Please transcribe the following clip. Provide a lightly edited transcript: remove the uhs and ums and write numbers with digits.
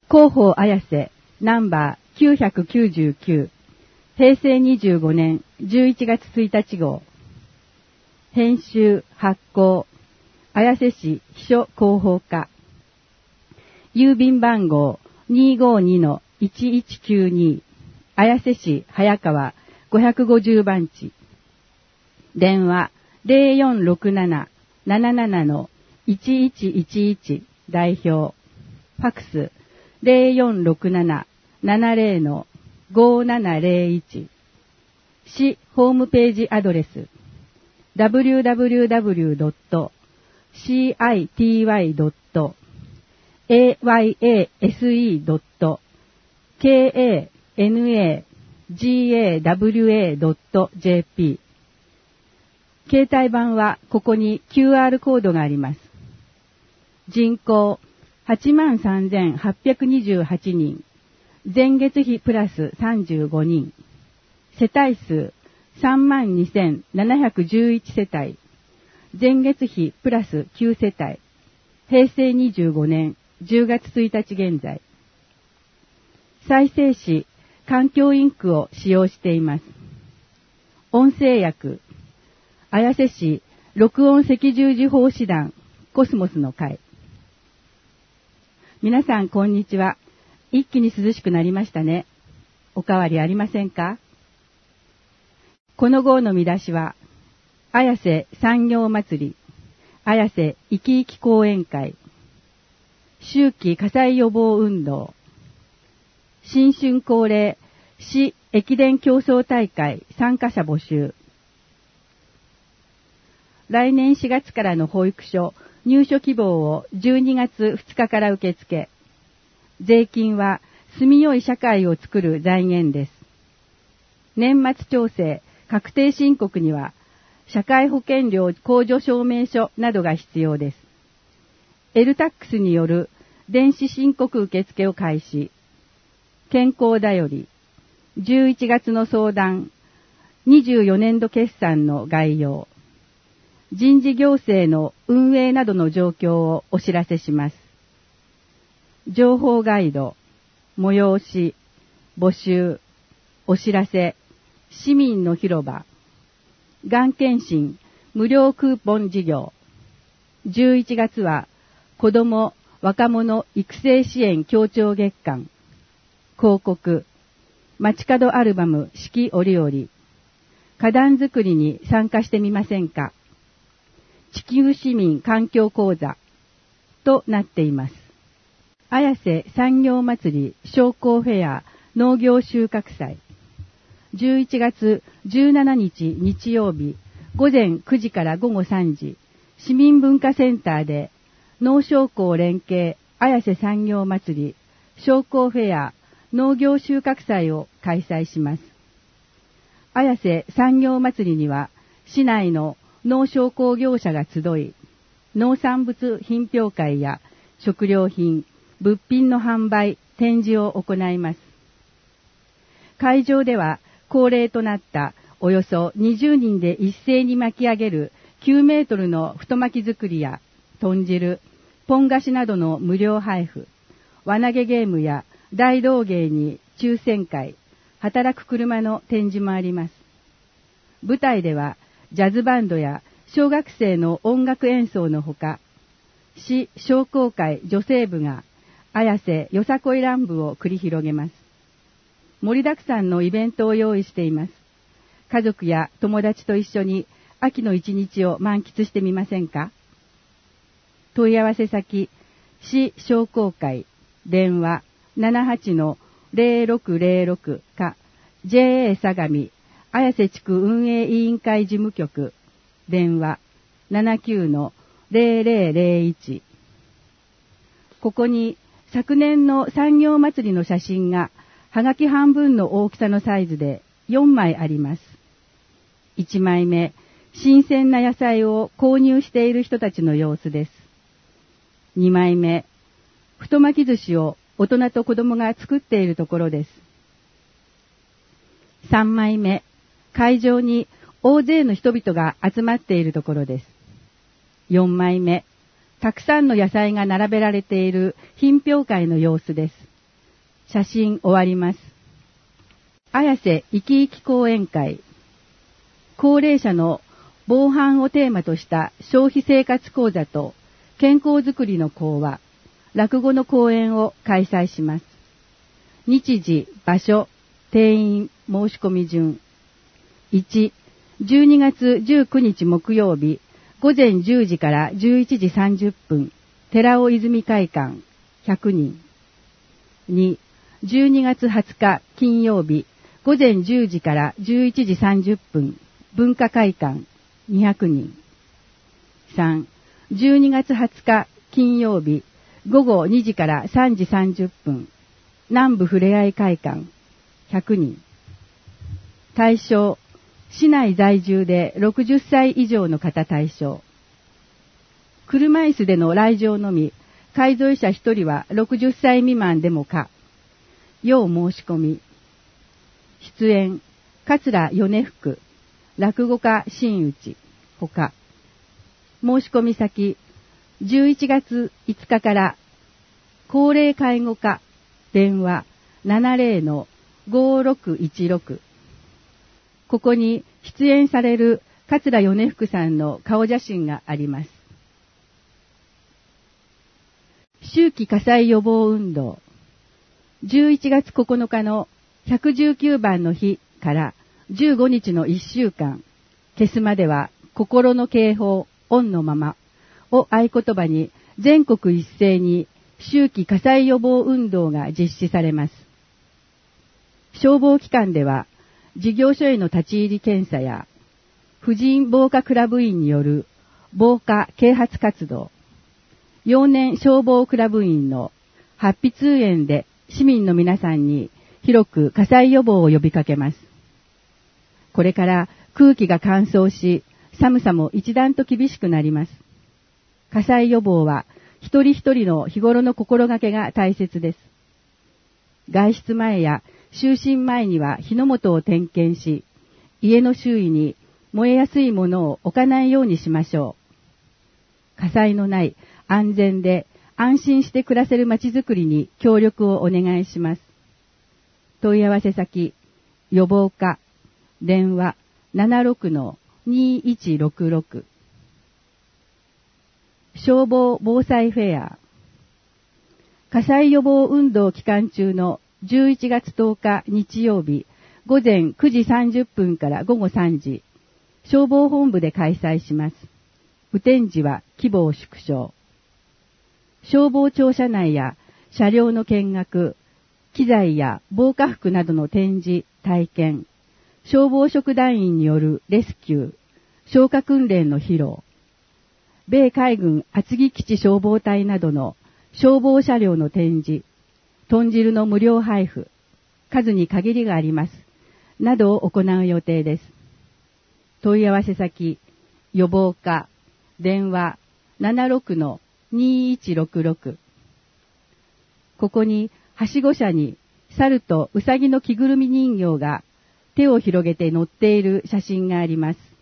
広報綾瀬ナンバー999平成25年11月1日号編集発行綾瀬市秘書広報課郵便番号 252-1192 綾瀬市早川550番地電話 0467-77-1111 代表ファクス 0467-70-5701 市ホームページアドレス www.city.ayase.kanagawa.jp 携帯版はここに QR コードがあります。人口 83,828 人、前月比プラス35人、世帯数 32,711 世帯、前月比プラス9世帯、平成25年10月1日現在、再生紙、環境インクを使用しています。音声訳、綾瀬市録音赤十字奉仕団コスモスの会。皆さんこんにちは。一気に涼しくなりましたね。おかわりありませんか？この号の見出しは、綾瀬産業祭り、綾瀬いきいき講演会、秋季火災予防運動、新春恒例市駅伝競争大会参加者募集、来年4月からの保育所入所希望を12月2日から受付。税金は住みよい社会を作る財源です。年末調整、確定申告には社会保険料控除証明書などが必要です。LTAX による電子申告受付を開始。健康だより、11月の相談、24年度決算の概要。人事行政の運営などの状況をお知らせします。情報ガイド、催し、募集、お知らせ、市民の広場、がん検診、無料クーポン事業。11月は子ども・若者育成支援協調月間。広告、街角アルバム四季折々。花壇作りに参加してみませんか？地球市民環境講座となっています。綾瀬産業祭り商工フェア農業収穫祭。11月17日日曜日午前9時から午後3時、市民文化センターで農商工連携綾瀬産業祭り商工フェア農業収穫祭を開催します。綾瀬産業祭りには市内の農商工業者が集い、農産物品評会や食料品、物品の販売、展示を行います。会場では恒例となったおよそ20人で一斉に巻き上げる9メートルの太巻き作りや豚汁、ポン菓子などの無料配布、輪投げゲームや大道芸に抽選会、働く車の展示もあります。舞台ではジャズバンドや小学生の音楽演奏のほか、市商工会女性部が綾瀬よさこい乱舞を繰り広げます。盛りだくさんのイベントを用意しています。家族や友達と一緒に秋の一日を満喫してみませんか？問い合わせ先、市商工会、電話 78-0606 か JA 相模綾瀬地区運営委員会事務局、電話 79-0001。ここに昨年の産業祭りの写真がはがき半分の大きさのサイズで4枚あります。1枚目、新鮮な野菜を購入している人たちの様子です。2枚目、太巻き寿司を大人と子供が作っているところです。3枚目、会場に大勢の人々が集まっているところです。4枚目、たくさんの野菜が並べられている品評会の様子です。 写真終わります。綾瀬生き生き講演会。高齢者の防犯をテーマとした消費生活講座と健康づくりの講話、落語の講演を開催します。日時、場所、定員、申し込み順。1、12月19日木曜日、午前10時から11時30分、寺尾泉会館、100人。2、12月20日金曜日、午前10時から11時30分、文化会館、200人。3、12月20日金曜日、午後2時から3時30分、南部ふれあい会館、100人。対象、市内在住で60歳以上の方対象。車椅子での来場のみ、介添者1人は60歳未満でも可。要申し込み。出演、桂米福、落語家真打、ほか。申し込み先、11月5日から、高齢介護課、電話 70-5616。ここに出演される桂米福さんの顔写真があります。秋季火災予防運動。11月9日の119番の日から15日の1週間、消すまでは心の警報、オンのままを合言葉に全国一斉に秋季火災予防運動が実施されます。消防機関では事業所への立ち入り検査や婦人防火クラブ員による防火啓発活動、幼年消防クラブ員のハッピ通園で市民の皆さんに広く火災予防を呼びかけます。これから空気が乾燥し、寒さも一段と厳しくなります。火災予防は一人一人の日頃の心がけが大切です。外出前や就寝前には火の元を点検し、家の周囲に燃えやすいものを置かないようにしましょう。火災のない安全で安心して暮らせるまちづくりに協力をお願いします。問い合わせ先、予防課、電話 76-2166。消防防災フェア。火災予防運動期間中の11月10日日曜日午前9時30分から午後3時、消防本部で開催します。雨天時は規模を縮小。消防庁舎内や車両の見学、機材や防火服などの展示、体験、消防職団員によるレスキュー、消火訓練の披露、米海軍厚木基地消防隊などの消防車両の展示、豚汁の無料配布、数に限りがあります、などを行う予定です。問い合わせ先、予防課、電話 76-2166。ここに、はしご車に猿とウサギの着ぐるみ人形が手を広げて乗っている写真があります。